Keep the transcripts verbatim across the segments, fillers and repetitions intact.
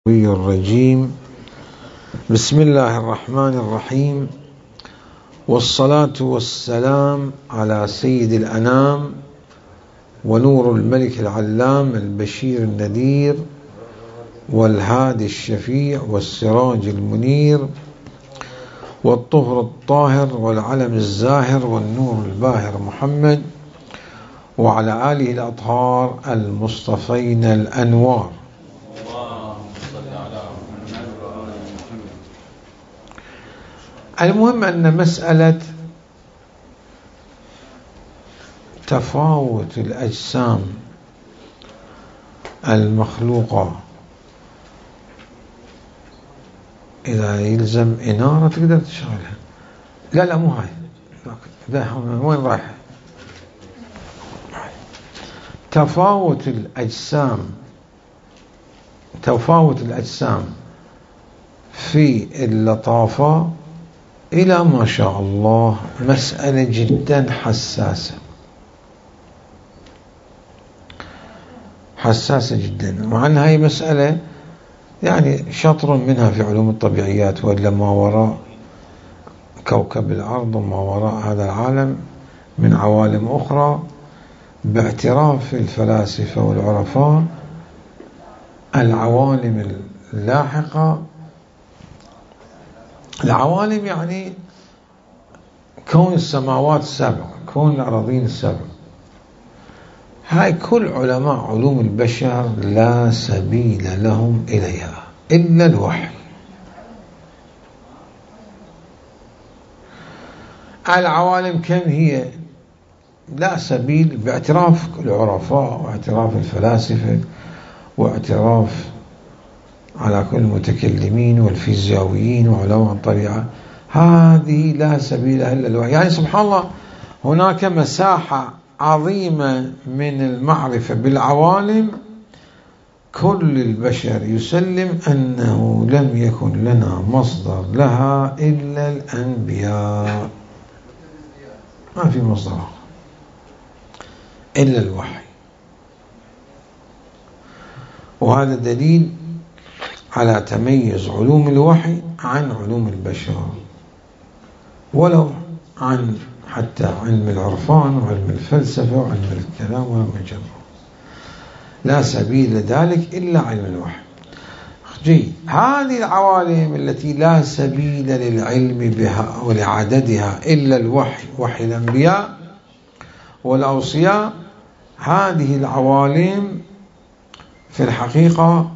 الرجيم. بسم الله الرحمن الرحيم، والصلاة والسلام على سيد الأنام ونور الملك العلام البشير النذير والهادي الشفيع والسراج المنير والطهر الطاهر والعلم الزاهر والنور الباهر محمد وعلى آله الأطهار المصطفين الأنوار. المهم أن مسألة تفاوت الأجسام المخلوقة إذا يلزم إنارة تقدر تشغلها. لا لا مو هاي، لا وين رايحة؟ تفاوت الأجسام تفاوت الأجسام في اللطافة إلى ما شاء الله مسألة جدا حساسة حساسة جدا، مع أن هاي مسألة يعني شطر منها في علوم الطبيعيات، وإلا ما وراء كوكب الأرض وما وراء هذا العالم من عوالم أخرى باعتراف الفلاسفة والعرفاء. العوالم اللاحقة، العوالم يعني كون السماوات السبع، كون الأراضين السبع، هاي كل علماء علوم البشر لا سبيل لهم إليها إلا الوحي. العوالم كم هي؟ لا سبيل باعتراف العرفاء واعتراف الفلاسفة واعتراف على كل المتكلمين والفيزيائيين وعلماء الطبيعة، هذه لا سبيل إلا الوحي. يعني سبحان الله هناك مساحة عظيمة من المعرفة بالعوالم كل البشر يسلم أنه لم يكن لنا مصدر لها إلا الأنبياء، ما في مصدر إلا الوحي. وهذا دليل على تميز علوم الوحي عن علوم البشر، ولو عن حتى علم العرفان وعلم الفلسفة وعلم الكلام وعلم الجبر، لا سبيل لذلك إلا علم الوحي. جيد، هذه العوالم التي لا سبيل للعلم بها ولعددها إلا الوحي، وحي الأنبياء والأوصياء، هذه العوالم في الحقيقة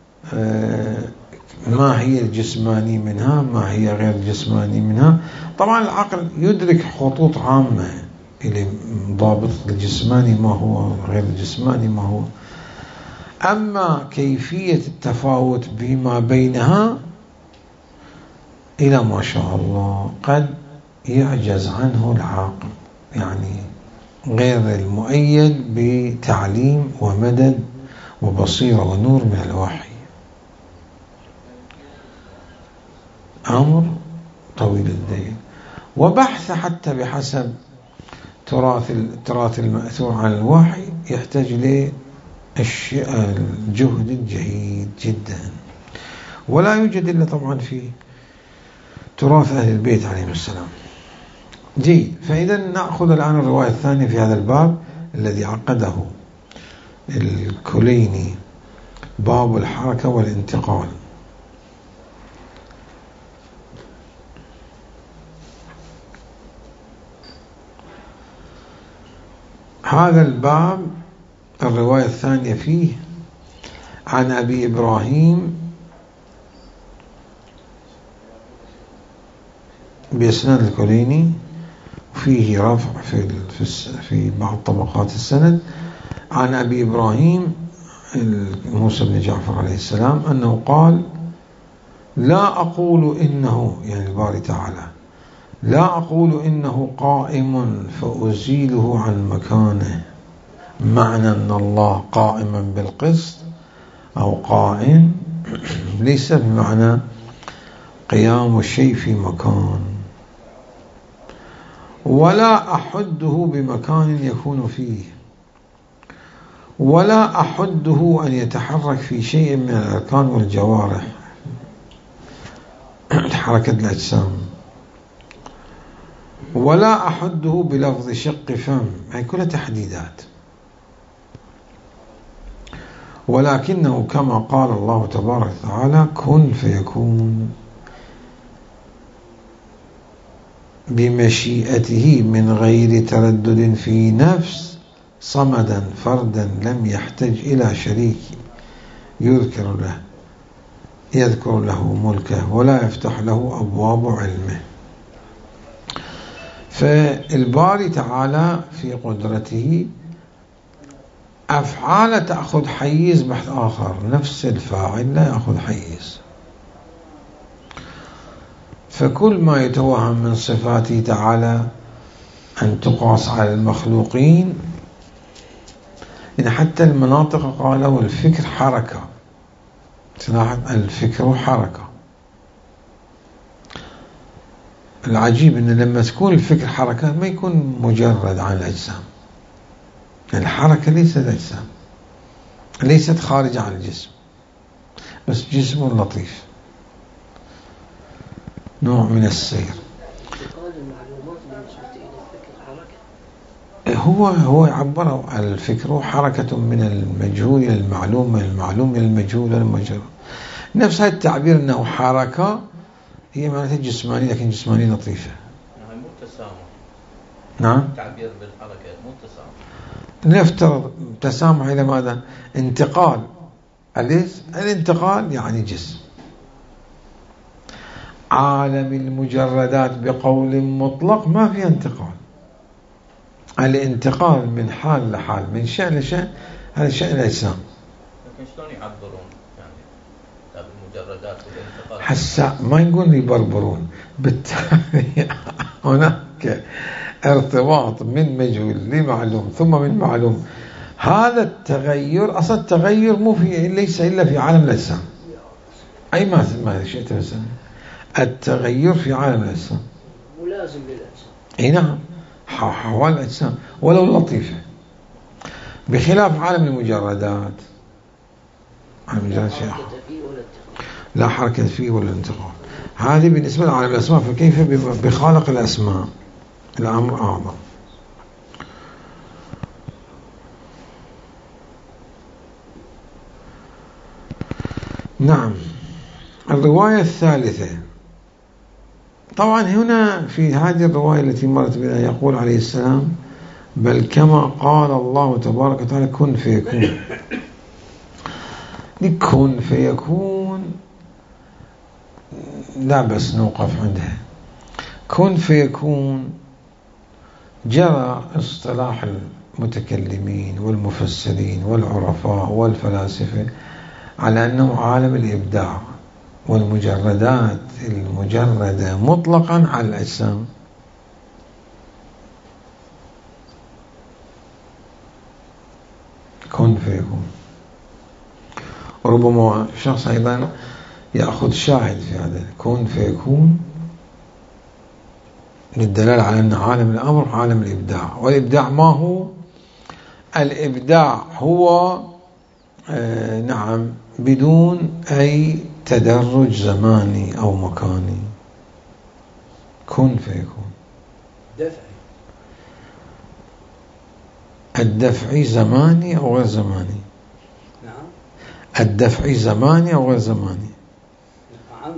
ما هي الجسماني منها، ما هي غير الجسماني منها. طبعا العقل يدرك خطوط عامة إلى ضابط الجسماني ما هو، غير الجسماني ما هو، أما كيفية التفاوت بما بينها إلى ما شاء الله قد يعجز عنه العاقل، يعني غير المؤيد بتعليم ومدد وبصيرة ونور من الوحي. أمر طويل الدين، وبحث حتى بحسب تراث التراث المأثور عن الوحي يحتاج إلى الجهد الجهيد جدا، ولا يوجد إلا طبعا في تراث أهل البيت عليهم السلام. جيد، فإذا نأخذ الآن الرواية الثانية في هذا الباب الذي عقده الكليني، باب الحركة والانتقال. هذا الباب الرواية الثانية فيه عن أبي إبراهيم بإسناد الكليني، وفيه رفع في في بعض طبقات السند، عن أبي إبراهيم موسى بن جعفر عليه السلام أنه قال: لا أقول إنه، يعني الباري تعالى، لا أقول إنه قائم فأزيله عن مكانه، معنى أن الله قائما بالقسط أو قائم ليس بمعنى قيام الشيء في مكان، ولا أحده بمكان يكون فيه، ولا أحده أن يتحرك في شيء من الأركان والجوارح، حركة الأجسام، ولا أحده بلفظ شق فم، هي كلها تحديدات. ولكنه كما قال الله تبارك وتعالى كن فيكون بمشيئته من غير تردد في نفس، صمدا فردا لم يحتج إلى شريك يذكر له يذكر له ملكه ولا يفتح له أبواب علمه. فالباري تعالى في قدرته أفعال تأخذ حيز بحث آخر، نفس الفاعل لا يأخذ حيز. فكل ما يتوهم من صفاته تعالى أن تقاس على المخلوقين، إن حتى المناطق قالوا الفكر حركة، تلاحظ الفكر حركة. العجيب أن لما تكون الفكر حركة ما يكون مجرد عن الأجسام. الحركة ليست أجسام، ليست خارجة عن الجسم، بس جسم لطيف، نوع من السير. هو هو يعبر الفكر حركة من المجهول إلى المعلوم، من المعلوم إلى المجهول إلى المجهول. نفس هذا التعبير أنه حركة هي معناتها جسمانية، لكن جسمانية لطيفة. نعم، مو تسامح. نعم، تعبير بالحركة مو تسامح. نفترض تسامح إلى ماذا؟ انتقال. أليس الانتقال يعني جسم. عالم المجردات بقول مطلق ما في انتقال. الانتقال من حال لحال، من شيء لشيء، هذا شيء الأجسام. لكن شلون يعبرون يعني المجردات والانتقال؟ حسا ما يقول يبربرون، بالتالي هناك ارتباط من مجهول لمعلوم ثم من معلوم. هذا التغير أصلا التغير مو في ليس إلا في عالم الأجسام. أي ما ما شئت بس التغير في عالم الأجسام ملازم للأجسام. أي نعم، حوال الأجسام ولو لطيفة، بخلاف عالم المجردات. عالم المجردات شيء لا حركة فيه ولا انتقال. هذه بالنسبة لعالم الأسماء، فكيف بخالق الأسماء؟ الأمر أعظم. نعم. الرواية الثالثة، طبعا هنا في هذه الرواية التي مرت بنا يقول عليه السلام بل كما قال الله تبارك وتعالى كن فيكون. كن فيكون لا بس نوقف عندها. كن فيكون جرى اصطلاح المتكلمين والمفسرين والعرفاء والفلاسفة على أنه عالم الإبداع والمجردات المجردة مطلقا على الأجسام. كن فيكون. ربما شخص أيضا يأخذ شاهد في هذا كن فيكون للدلالة على أن عالم الأمر عالم الإبداع. والإبداع ما هو؟ الإبداع هو آه نعم بدون أي تدرج زماني أو مكاني. كن فيكون. دفعي. الدفعي زماني أو غير زماني؟ نعم. الدفعي زماني أو غير زماني؟ نعم.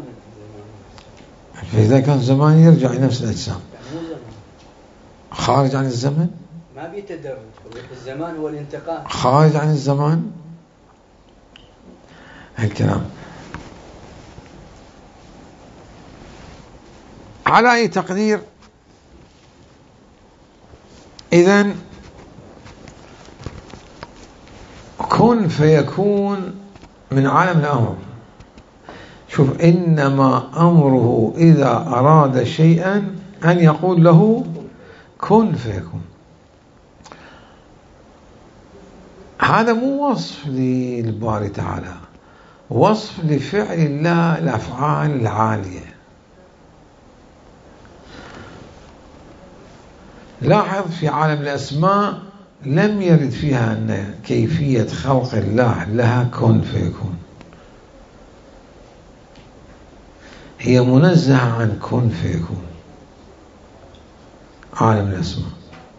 فإذا كان زماني يرجع إلى نفس الأجسام. خارج عن الزمن؟ ما بيتدرج. الزمان هو الانتقال. خارج عن الزمان؟ هالكلام. على أي تقدير إذن كن فيكون من عالم الأمر. شوف، إنما أمره إذا أراد شيئا أن يقول له كن فيكون. هذا مو وصف للباري تعالى، وصف لفعل الله الأفعال العالية. لاحظ في عالم الأسماء لم يرد فيها أن كيفية خلق الله لها كن فيكون، هي منزهة عن كن فيكون، عالم الأسماء.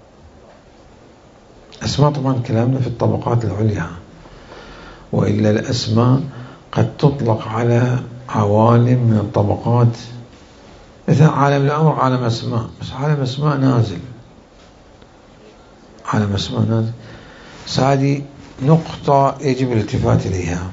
أسماء طبعا كلامنا في الطبقات العليا، وإلا الأسماء قد تطلق على عوالم من الطبقات، مثل عالم الأمر عالم أسماء، بس عالم أسماء نازل، عالم أسماء نازل. هذه نقطة يجب الالتفات إليها.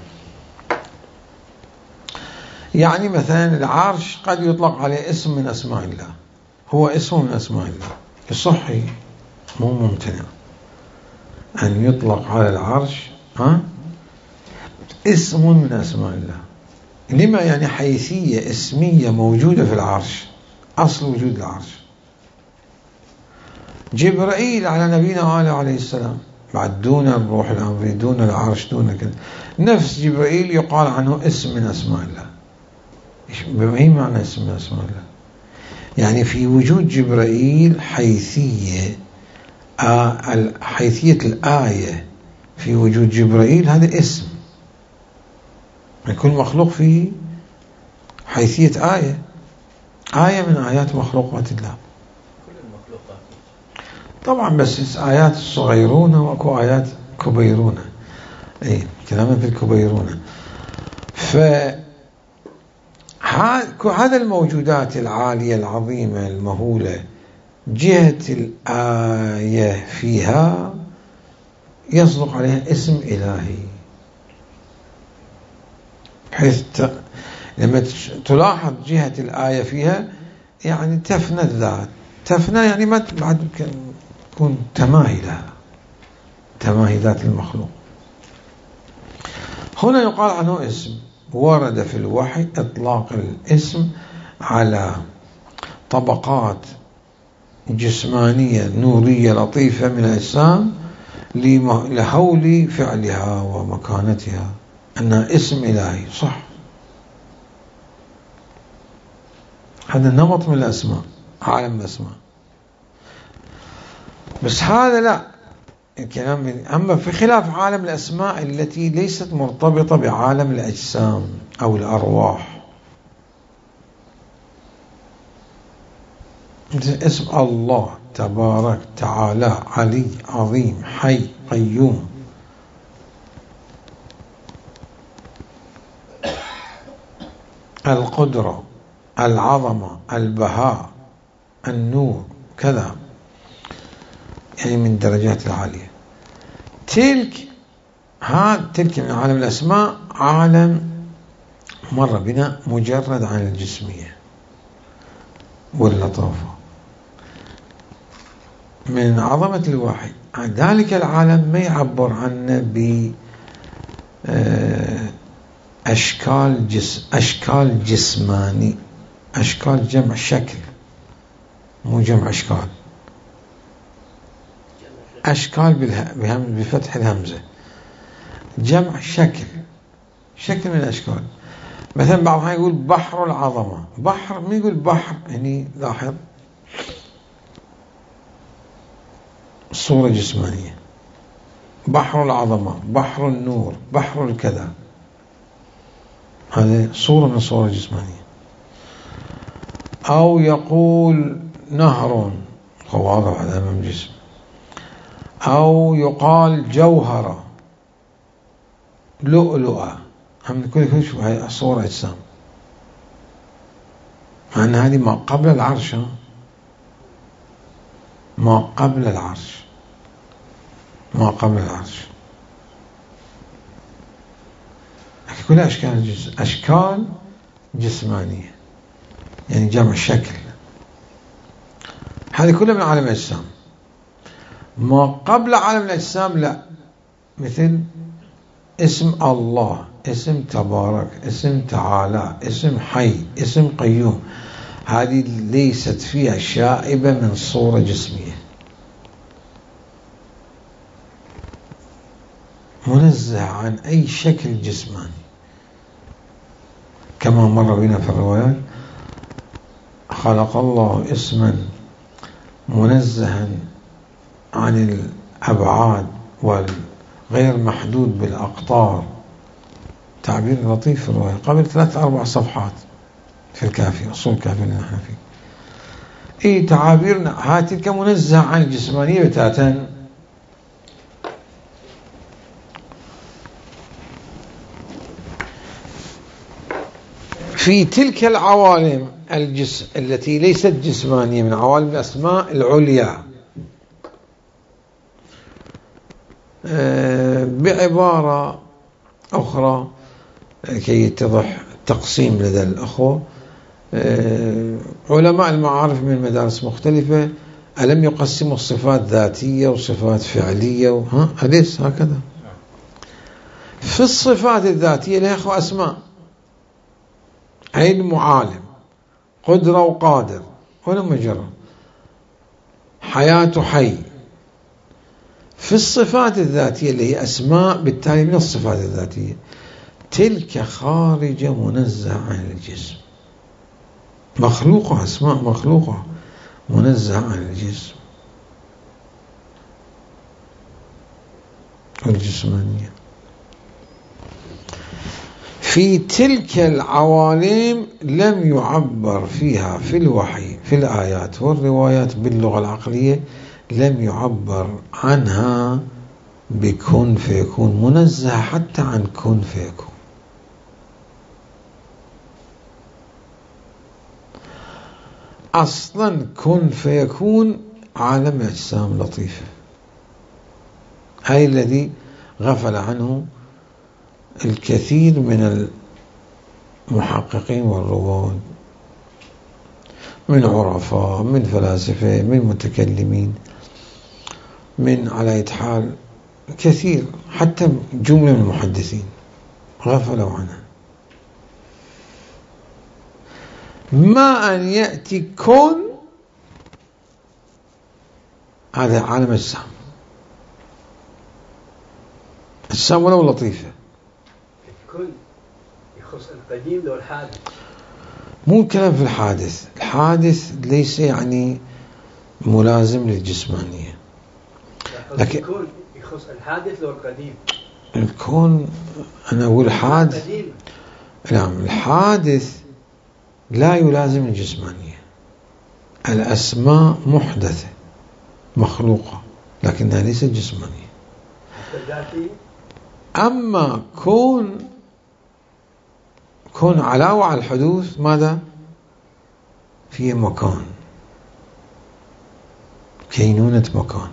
يعني مثلا العرش قد يطلق عليه اسم من أسماء الله، هو اسم من أسماء الله، يصح مو ممتنع أن يطلق على العرش ها اسم من أسماء الله. لما؟ يعني حيثية اسمية موجودة في العرش، أصل وجود العرش. جبرائيل على نبينا وآله عليه السلام بعد دون الروح الأمري، دون العرش، دون كذا، نفس جبرائيل يقال عنه اسم من أسماء الله. بأي معنى اسم من أسماء الله؟ يعني في وجود جبرائيل حيثية، آه حيثية الآية في وجود جبرائيل، هذا اسم. كل مخلوق فيه حيثية آية، آية من آيات مخلوقات الله. كل المخلوقات طبعا، بس آيات صغيرونة وأكو آيات كبيرونة. أي كلامنا في الكبيرونة. ف هذا الموجودات العالية العظيمة المهولة، جهة الآية فيها يصدق عليها اسم إلهي، بحيث ت... لما تلاحظ جهة الآية فيها يعني تفنى الذات، تفنى يعني ما بعد تكون تماهي لها، تماهي ذات المخلوق. هنا يقال عنه اسم. ورد في الوحي إطلاق الاسم على طبقات جسمانية نورية لطيفة من الأجسام لهول فعلها ومكانتها، أنها اسم إلهي. صح، هذا النمط من الأسماء، عالم الأسماء. بس هذا لا الكلام. أما في خلاف عالم الأسماء التي ليست مرتبطة بعالم الأجسام أو الأرواح، مثل اسم الله تبارك تعالى علي عظيم حي قيوم. القدرة، العظمة، البهاء، النور، كذا، يعني من درجات العالية. تلك هذا تلك من عالم الأسماء عالم مر بنا مجرد عن الجسمية واللطافة، من عظمة الوحي. ذلك العالم ما يعبر عنه ب أشكال جسم، أشكال جسماني، أشكال جمع شكل، مو جمع أشكال. أشكال بفتح الهمزة، جمع شكل، شكل من الأشكال. مثلا بعضها يقول بحر العظمة، بحر، ما يقول بحر يعني لاحظ صورة جسمانية. بحر العظمة، بحر النور، بحر الكذا، هذه صورة من صورة جسمانية. أو يقول نهر، واضح هذا أمام جسم. أو يقال جوهرة، لؤلؤة، هم كل كل شو هاي صورة أجسام، مع أن هذه ما قبل العرش، ما قبل العرش، ما قبل العرش. كلها أشكال جس... أشكال جسمانية، يعني جمع شكل. هذه كلها من عالم الأجسام. ما قبل عالم الأجسام لا، مثل اسم الله، اسم تبارك، اسم تعالى، اسم حي، اسم قيوم، هذه ليست فيها شائبة من صورة جسمية، منزه عن أي شكل جسماني. كما مر بنا في الروايات خلق الله اسما منزها عن الأبعاد والغير محدود بالأقطار. تعبير لطيف في الرواية قبل ثلاث أربع صفحات في الكافي، أصول الكافي اللي نحن فيه. إيه تعابيرنا هاي تلك منزه عن الجسمانية بتاتا. في تلك العوالم الجسم التي ليست جسمانية من عوالم الأسماء العليا، بعبارة أخرى كي يتضح التقسيم لدى الأخوة، علماء المعارف من مدارس مختلفة ألم يقسموا الصفات ذاتية وصفات فعلية ها أليس هكذا؟ في الصفات الذاتية لها أخوة أسماء: علم وعالم، قدرة وقادر، ولا مجرد حياة وحي. في الصفات الذاتية اللي هي أسماء بالتالي من الصفات الذاتية، تلك خارجة منزهة عن الجسم، مخلوقة، أسماء مخلوقة منزهة عن الجسم والجسمانية. في تلك العوالم لم يعبر فيها في الوحي في الآيات والروايات باللغة العقلية، لم يعبر عنها بكن فيكون، منزه حتى عن كن فيكون. أصلا كن فيكون عالم أجسام لطيفة، هاي الذي غفل عنه الكثير من المحققين والرواد، من عرفاء، من فلاسفة، من متكلمين، من على حال كثير، حتى جملة من المحدثين غفلوا عنها. ما أن يأتي كن، هذا عالم السام، السام ولو لطيفة. كن يخص القديم لو الحادث، مو كلام في الحادث، الحادث ليس يعني ملازم للجسمانية، لكن الكون يخص الحادث لو القديم. الكون أنا أقول حادث، نعم الحادث لا يلازم الجسمانية. الأسماء محدثة مخلوقة لكنها ليست جسمانية. أما كون كون علاوة على الحدوث ماذا؟ فيه مكان، كينونة مكان.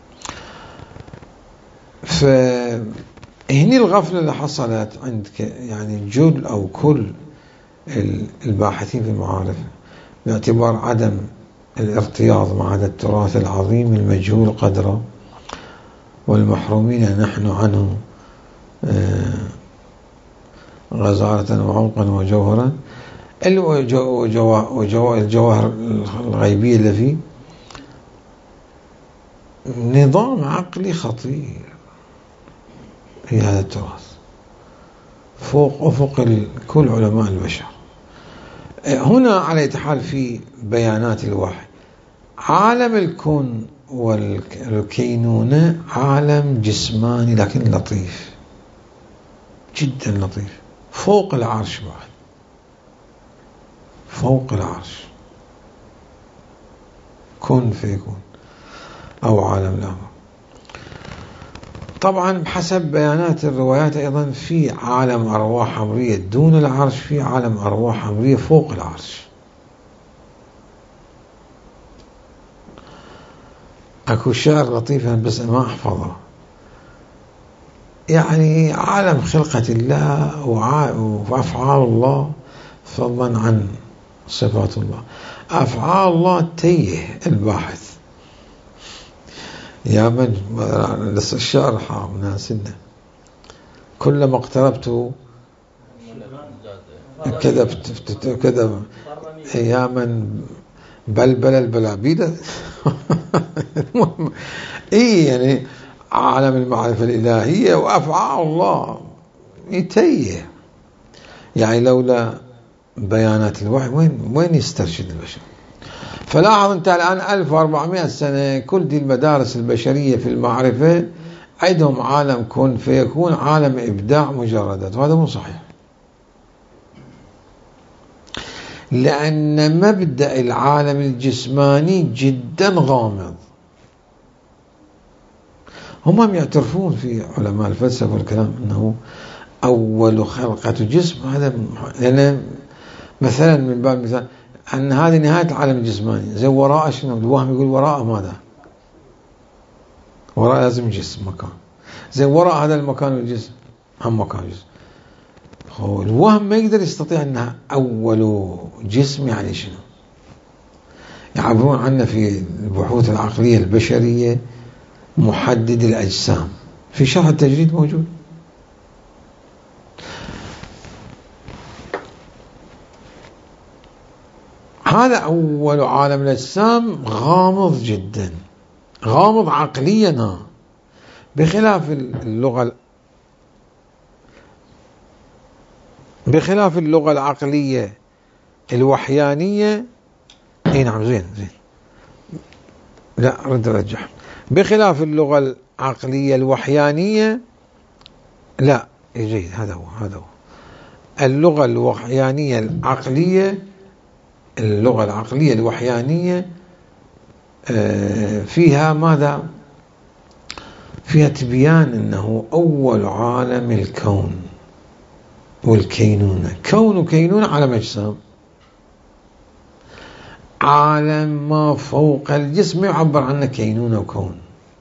فهني الغفلة اللي حصلت عند يعني جل أو كل الباحثين في المعارف باعتبار عدم الارتياض مع هذا التراث العظيم المجهول قدره والمحرومين نحن عنه غزارة وعمقا وجوهرا، الجواهر الغيبية اللي فيه نظام عقلي خطير في هذا التراث فوق أفق كل علماء البشر. هنا على حال في بيانات الوحي عالم الكون والكينونة عالم جسماني لكن لطيف جدا، لطيف فوق العرش، بعد فوق العرش، كن فيكون أو عالم الأمر. طبعا بحسب بيانات الروايات أيضا في عالم أرواح أمرية دون العرش، في عالم أرواح أمرية فوق العرش. أكو شعر لطيف بس ما أحفظه، يعني عالم خلقة الله وأفعال الله فضلا عن صفات الله. أفعال الله تيه الباحث يا من لسه الشعر حام ناسنا، كلما اقتربت كذبت كذب يا من بلبل البلابيدة. ايه يعني عالم المعرفة الإلهية وأفعال الله يتيه، يعني لولا بيانات الوحي وين وين يسترشد البشر. فلاحظ أنت الآن ألف وأربعمائة سنة كل دي المدارس البشرية في المعرفة عندهم عالم كن فيكون، عالم إبداع مجردات، وهذا مو صحيح. لأن مبدأ العالم الجسماني جدا غامض. هم يعترفون في علماء الفلسفة والكلام أنه أول خلقة جسم، هذا يعني مثلا من باب مثال أن هذه نهاية العالم الجسماني. زي وراء شنو؟ الوهم يقول وراء ماذا؟ وراء لازم جسم مكان. زي وراء هذا المكان والجسم هم مكان جسم. هو الوهم ما يقدر يستطيع أنها أول جسم يعني شنو؟ يعبرون عنه في البحوث العقلية البشرية محدد الأجسام، في شرح التجريد موجود. هذا أول عالم الأجسام غامض جدا، غامض عقليا، بخلاف اللغة بخلاف اللغة العقلية الوحيانية. اي نعم زين زين لا رد رجع. بخلاف اللغة العقلية الوحيانية لا جيد، هذا هو هذا هو اللغة الوحيانية العقلية اللغة العقلية الوحيانية فيها ماذا؟ فيها تبيان أنه أول عالم الكون والكينونة. كون وكينونة عالم أجسام، عالم ما فوق الجسم يعبر عنه كينونة وكون.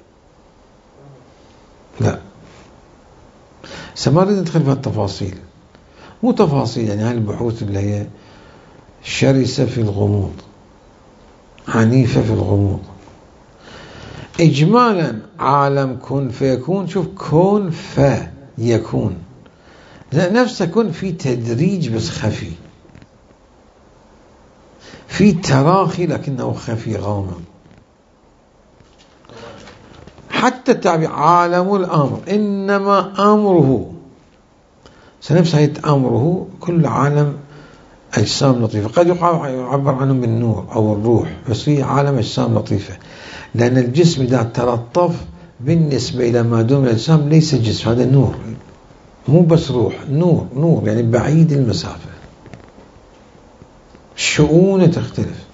لا سما نريد ندخل في التفاصيل، مو تفاصيل يعني هاي البحوث اللي هي شرسة في الغموض، عنيفة في الغموض. إجمالا عالم كن فيكون، شوف كون فيكون نفسه كن في تدريج بس خفي، في تراخي لكنه خفي غامض. حتى التعبير عالم الأمر، إنما أمره سنفس هيت أمره كل عالم أجسام لطيفة. قد يعبر عنه بالنور أو الروح، بس في عالم أجسام لطيفة، لأن الجسم إذا تلطف بالنسبة إلى ما دون الأجسام ليس جسم، هذا نور، مو بس روح، نور نور يعني بعيد المسافة، الشؤون تختلف.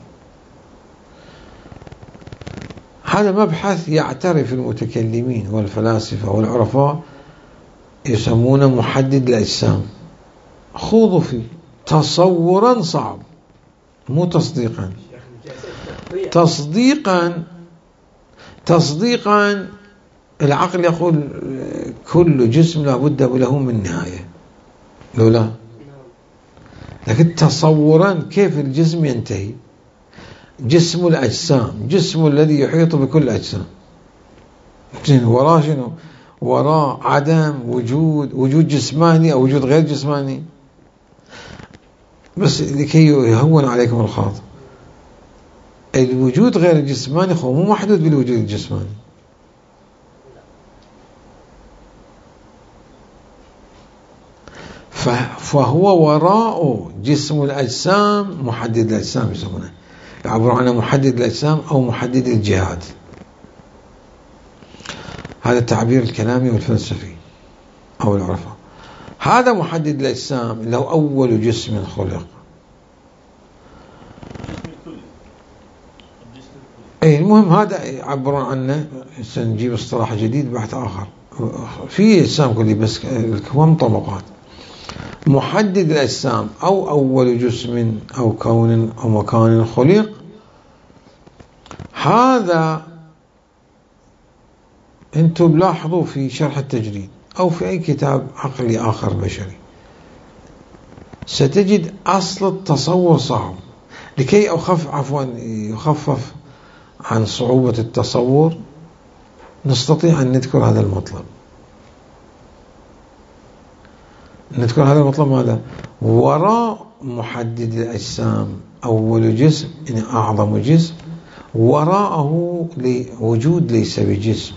هذا مبحث يعترف المتكلمين والفلاسفة والعرفاء يسمونه محدد الأجسام. خوضوا فيه تصورا صعب، مو تصديقا. تصديقا تصديقا العقل يقول كل جسم لابد له من نهاية، لولا. لكن تصورا كيف الجسم ينتهي؟ جسم الأجسام، جسم الذي يحيط بكل الأجسام، وراء شنو؟ وراء عدم وجود، وجود جسماني أو وجود غير جسماني. بس لكي يهون عليكم الخاطر، الوجود غير الجسماني هو مو محدود بالوجود الجسماني. فهو وراء جسم الأجسام محدد الأجسام يسمونه، يعبرون عنه محدد الأجسام أو محدد الجهات. هذا التعبير الكلامي والفلسفي أو العرفة. هذا محدد الأجسام اللي هو أول جسم خلق. أي المهم هذا يعبرون عنه، سنجيب اصطلاح جديد بحث آخر في أجسام كلي، بس الكون طبقات. محدد الأجسام أو أول جسم أو كون أو مكان خلق، هذا أنتم لاحظوا في شرح التجريد أو في أي كتاب عقلي آخر بشري ستجد أصل التصور صعب. لكي أخف عفوا يخفف عن صعوبة التصور نستطيع أن نذكر هذا المطلب. نذكر هذا المطلب ماذا؟ وراء محدد الأجسام أول جسم يعني أعظم جسم، وراءه وجود ليس بجسم.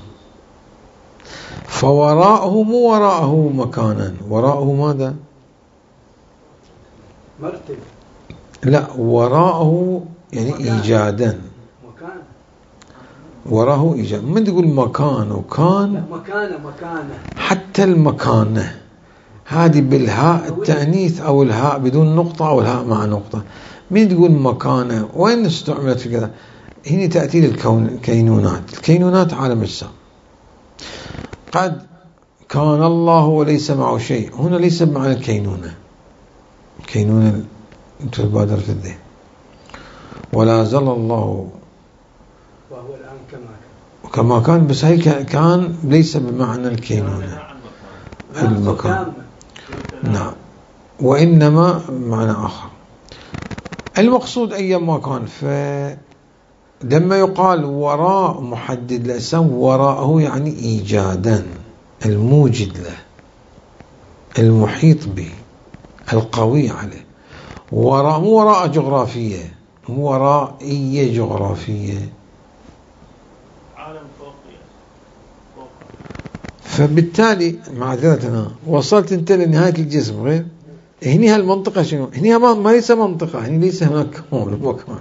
فوراءه مو وراءه مكانا، وراءه ماذا؟ مرتبة. لا، وراءه يعني مكان. إيجادا، مكان. وراءه إيجاد. من تقول مكان وكان، لا، مكانه مكانه. حتى المكانة هذه بالهاء التأنيث أو الهاء بدون نقطة أو الهاء مع نقطة. من تقول مكانة وين استعملت في كذا؟ هنا تأتي للكون الكينونات. الكينونات عالم السام. قد كان الله وليس معه شيء، هنا ليس بمعنى الكينونة، الكينونة تبادر في الذهن. ولا زال الله وهو الآن كما كان، كما كان، بس هي كان ليس بمعنى الكينونة المكان. نعم، وإنما معنى آخر. المقصود أيما كان، فلما يقال وراء محدد الأجسام، وراءه يعني إيجادا، الموجد له، المحيط به، القوي عليه. وراء مو وراء جغرافية، مو ورائية جغرافية، عالم فوقي فوق. فبالتالي معذرتنا وصلت انت لنهاية الجسم غير هني هالمنطقة شنو؟ هني ما, ما ليس منطقة، هني ليس هناك مكان،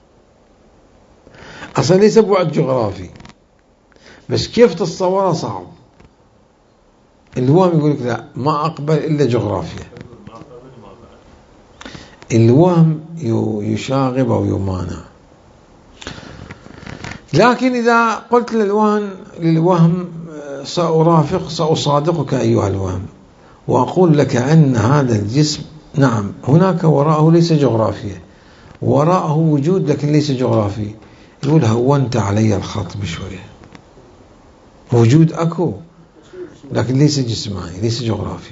أصلا ليس بعد جغرافي، بس كيف تتصورها صعب. الوهم يقول لك لا، ما أقبل إلا جغرافيا. الوهم يشاغب أو يمانع. لكن إذا قلت للوهم للوهم سأرافق سأصادقك أيها الوهم، وأقول لك أن هذا الجسم نعم هناك وراءه ليس جغرافيا، وراءه وجود لكن ليس جغرافي، يقول هونت علي الخط بشوية. وجود أكو لكن ليس جسماني، ليس جغرافي.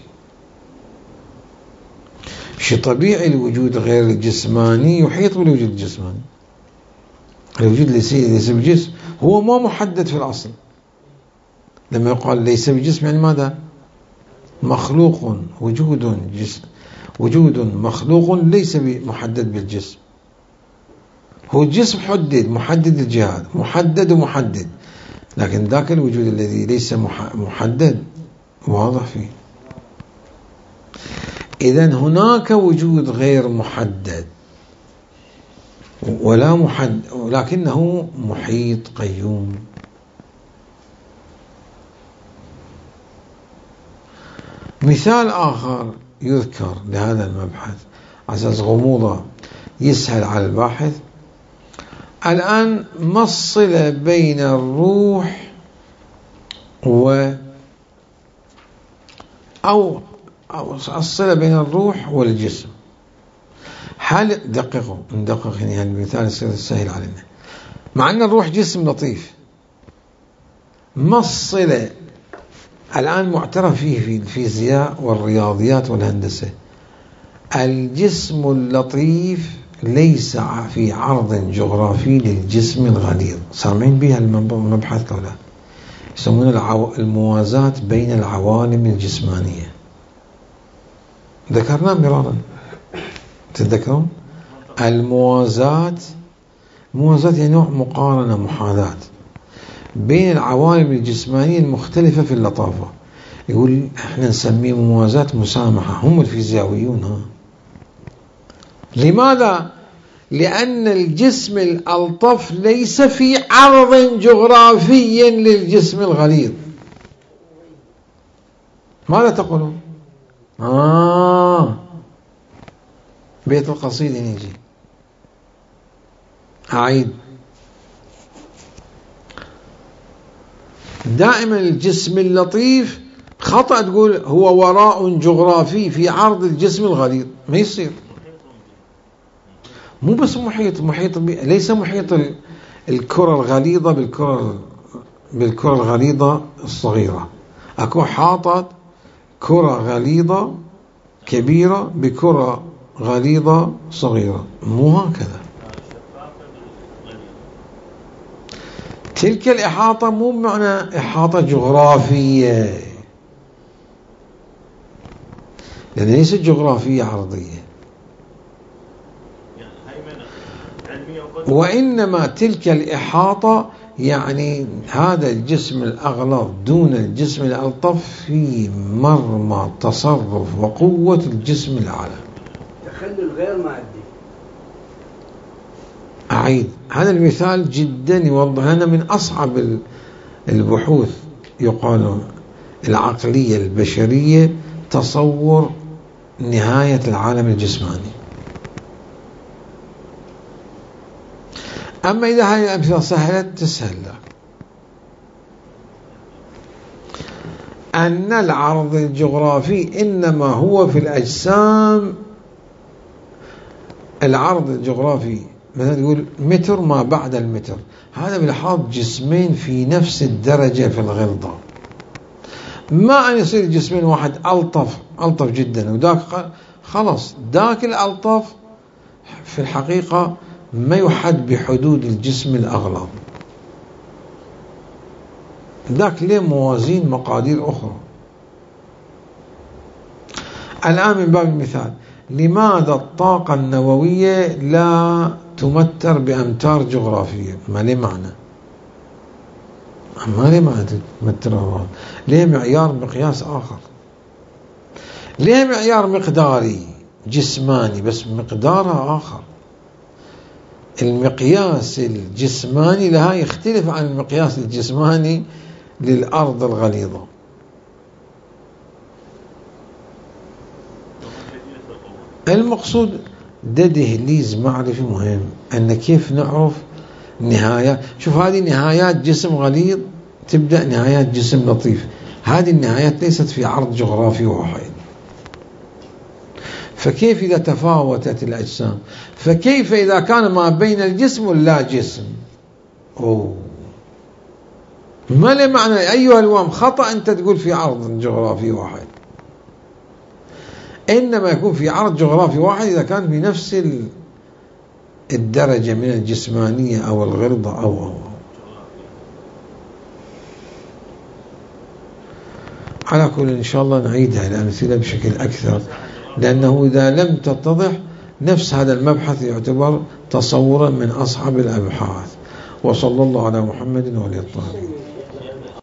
شيء طبيعي الوجود غير الجسماني يحيط بالوجود الجسماني. الوجود ليس ليس بجسم، هو ما محدد في الأصل. لما يقال ليس بجسم يعني ماذا؟ مخلوق، وجود جسم، وجود مخلوق ليس محدد بالجسم. هو الجسم حدد، محدد الجهات، محدد ومحدد، لكن ذاك الوجود الذي ليس محدد واضح فيه. إذن هناك وجود غير محدد ولا محدد، ولكنه محيط قيوم. مثال آخر يذكر لهذا المبحث على أساس غموضة يسهل على الباحث. الآن ما الصلة بين الروح و أو, أو الصلة بين الروح والجسم؟ هل دققوا ندقق هنا المثال يصير سهل علينا. مع أن الروح جسم لطيف، ما الصلة الآن معترف فيه في الفيزياء والرياضيات والهندسة؟ الجسم اللطيف ليس في عرض جغرافي للجسم الغليظ. سامعين بها المبحث لولا؟ يسمون الموازاة بين العوالم الجسمانية، ذكرناه مرارا، تتذكرون؟ الموازاة، موازاة يعني نوع مقارنة، محاذاة بين العوالم الجسمانية المختلفة في اللطافة. يقول احنا نسميه موازاة مسامحة، هم الفيزيائيون. ها لماذا؟ لأن الجسم الألطف ليس في عرض جغرافي للجسم الغليظ. ماذا تقولون؟ آه بيت القصيد نيجي أعيد. دائما الجسم اللطيف خطأ تقول هو وراء جغرافي في عرض الجسم الغليظ، ما يصير. مو بس محيط، محيط ليس محيط الكرة الغليظة بالكرة بالكرة الغليظة الصغيرة. أكو حاطط كرة غليظة كبيرة بكرة غليظة صغيرة، مو هكذا. تلك الإحاطة مو بمعنى إحاطة جغرافية، لأن ليست جغرافية عرضية، وإنما تلك الإحاطة يعني هذا الجسم الأغلظ دون الجسم الألطف في مرمى تصرف وقوة الجسم الأعلى. تخلل غير مادي. أعيد هذا المثال جدا يوضح لنا من أصعب البحوث يقال العقلية البشرية تصور نهاية العالم الجسماني. أما إذا هذه الأمثلة سهلت تسهل لك. أن العرض الجغرافي إنما هو في الأجسام. العرض الجغرافي مثلا يقول متر ما بعد المتر، هذا بلحاظ جسمين في نفس الدرجة في الغلظة، ما أن يصير جسمين واحد ألطف ألطف جدا وذاك خلص. ذاك الألطف في الحقيقة ما يحد بحدود الجسم الأغلظ، ذاك له موازين مقادير أخرى. الآن من باب المثال، لماذا الطاقة النووية لا تمتر بأمتار جغرافية؟ ما ليه معنى، ما ليه معنى تمترها، ليه معيار مقياس آخر، ليه معيار مقداري جسماني بس مقدارها آخر. المقياس الجسماني لها يختلف عن المقياس الجسماني للأرض الغليظة. المقصود ده دهليز معرفي مهم، أن كيف نعرف نهاية. شوف هذه نهايات جسم غليظ تبدأ نهايات جسم لطيف، هذه النهايات ليست في عرض جغرافي واحد. فكيف إذا تفاوتت الأجسام؟ فكيف إذا كان ما بين الجسم واللا جسم؟ أوه ما له معنى أيها الوام، خطأ أنت تقول في عرض جغرافي واحد، إنما يكون في عرض جغرافي واحد إذا كان بنفس الدرجة من الجسمانية أو الغلظة أو أو على كل. إن شاء الله نعيدها الأمثلة بشكل أكثر، لأنه إذا لم تتضح نفس هذا المبحث يعتبر تصورا من أصحاب الأبحاث. وصلى الله على محمد وعلى آله الطاهرين.